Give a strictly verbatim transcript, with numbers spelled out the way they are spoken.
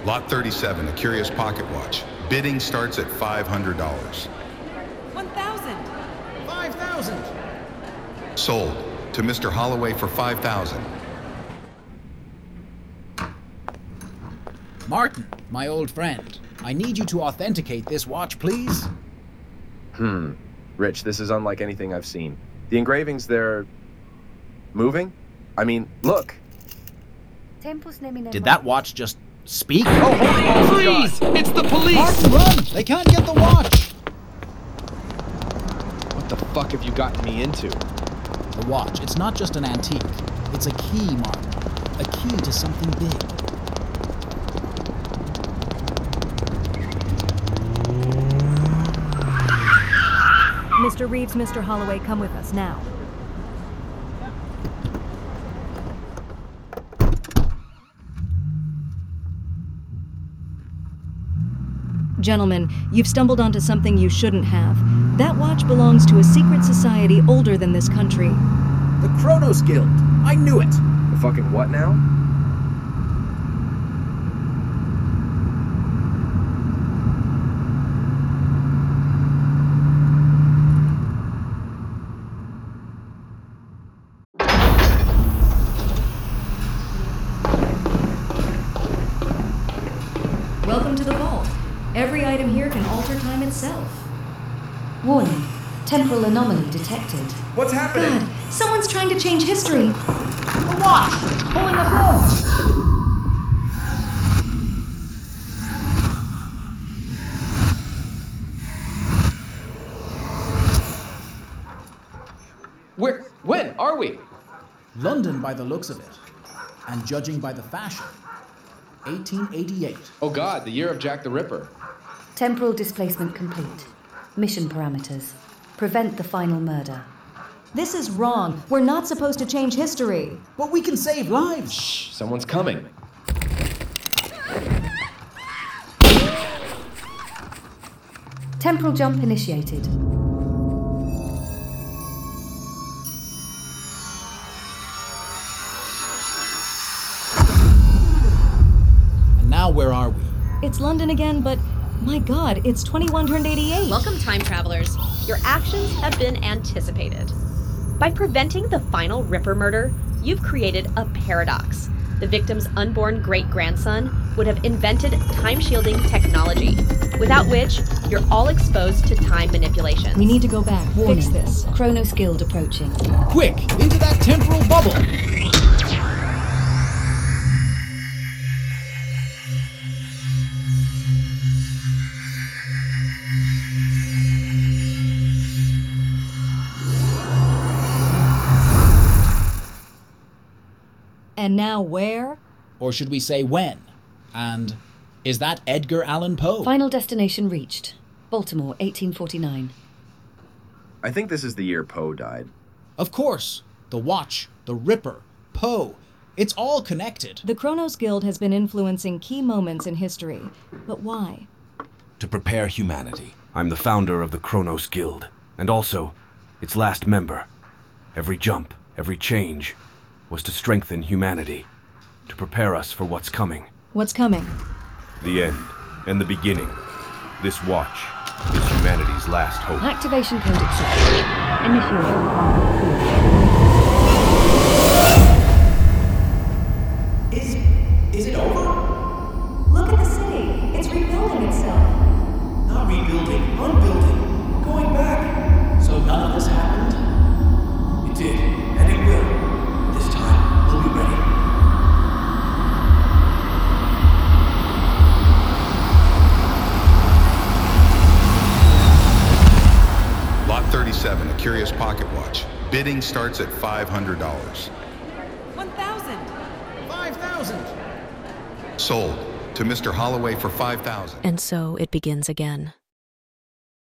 Lot thirty-seven, a curious pocket watch. Bidding starts at five hundred dollars. one thousand. five thousand. Sold to Mister Holloway for five thousand dollars. Martin, my old friend, I need you to authenticate this watch, please. Hmm. Rich, this is unlike anything I've seen. The engravings, they're... moving? I mean, look. Did that watch just speak? Oh, holy balls of Please! God. It's the police! Martin, run! They can't get the watch! What the fuck have you gotten me into? The watch, it's not just an antique. It's a key, Martin. A key to something big. Mister Reeves, Mister Holloway, come with us now. Gentlemen, you've stumbled onto something you shouldn't have. That watch belongs to a secret society older than this country. The Kronos Guild. I knew it. The fucking what now? Welcome to the vault. Every item here can alter time itself. Warning. Temporal anomaly detected. What's happening? God, someone's trying to change history. The watch! Pulling us in! Where? When are we? London by the looks of it. And judging by the fashion. eighteen eighty-eight. Oh God, the year of Jack the Ripper. Temporal displacement complete. Mission parameters. Prevent the final murder. This is wrong. We're not supposed to change history. But we can save lives. Shh, someone's coming. Temporal jump initiated. And now where are we? It's London again, but my God, it's twenty-one turned eighty-eight. Welcome, time travelers. Your actions have been anticipated. By preventing the final Ripper murder, you've created a paradox. The victim's unborn great-grandson would have invented time-shielding technology, without which you're all exposed to time manipulation. We need to go back. Warning. Fix this. Kronos Guild approaching. Quick, into that temporal bubble! And now where? Or should we say when? And is that Edgar Allan Poe? Final destination reached. Baltimore, eighteen forty-nine. I think this is the year Poe died. Of course. The watch, the Ripper, Poe. It's all connected. The Kronos Guild has been influencing key moments in history. But why? To prepare humanity. I'm the founder of the Kronos Guild, and also its last member. Every jump, every change was to strengthen humanity, to prepare us for what's coming. What's coming? The end and the beginning. This watch is humanity's last hope. Activation code accepted. Initiate. Is, is it over? Look at the city. It's rebuilding itself. Not rebuilding, unbuilding. We're going back. So none of this happened? It did, and it will. This time, we'll be ready. Lot thirty-seven, a curious pocket watch. Bidding starts at five hundred dollars. one thousand. five thousand! Sold to Mister Holloway for five thousand dollars. And so it begins again.